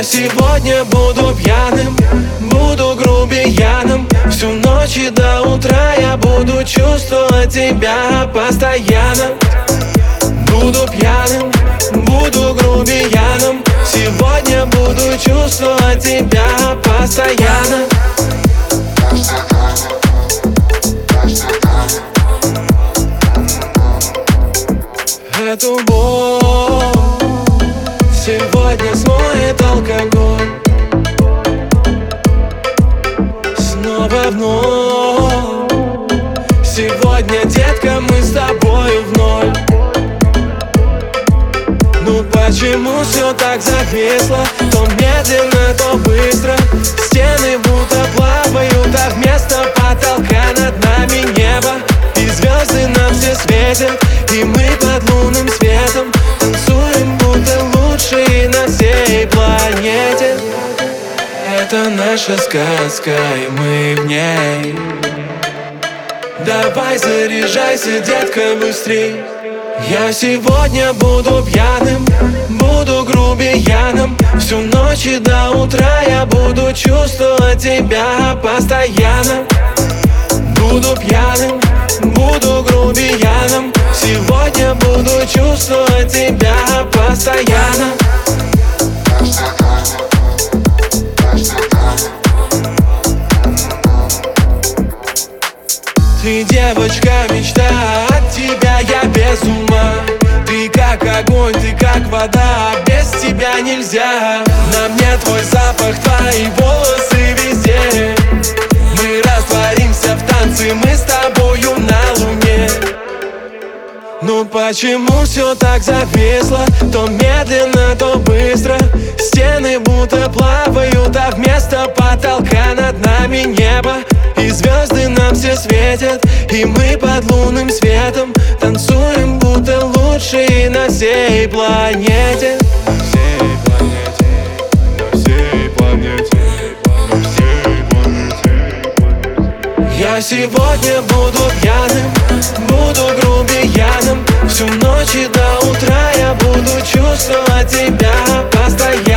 сегодня буду пьяным, буду грубияном. Всю ночь и до утра я буду чувствовать тебя постоянно. Буду пьяным, буду грубияном. Сегодня буду чувствовать тебя постоянно. Эту боль сегодня смоет алкоголь. Снова вновь. Сегодня, детка, мы с тобою в ноль. Ну почему все так зависло? То медленно, то быстро. Стены будто плавают, а вместо потолка над нами небо. И звезды нам все светят, и мы под лунным светом танцуем, будто лучшие на всей планете. Это наша сказка, и мы в ней. Давай заряжайся, детка, быстрей. Я сегодня буду пьяным, буду грубияном. Всю ночь и до утра я буду чувствовать тебя постоянно. Буду пьяным, буду грубияном. Сегодня буду чувствовать тебя постоянно. Ты девочка, мечта, от тебя я без ума. Ты как огонь, ты как вода, без тебя нельзя. На мне твой запах, твои волосы везде. Мы растворимся в танце, мы с тобою на луне. Ну почему все так зависло? То медленно, то быстро. Стены будто плавают, а вместо потолка над нами небо. И звезды нам все светят, и мы под лунным светом танцуем, будто лучшие на всей планете. На всей планете, на всей планете, на всей планете. Я сегодня буду пьяным, буду грубияном. Всю ночь и до утра я буду чувствовать тебя постоянно.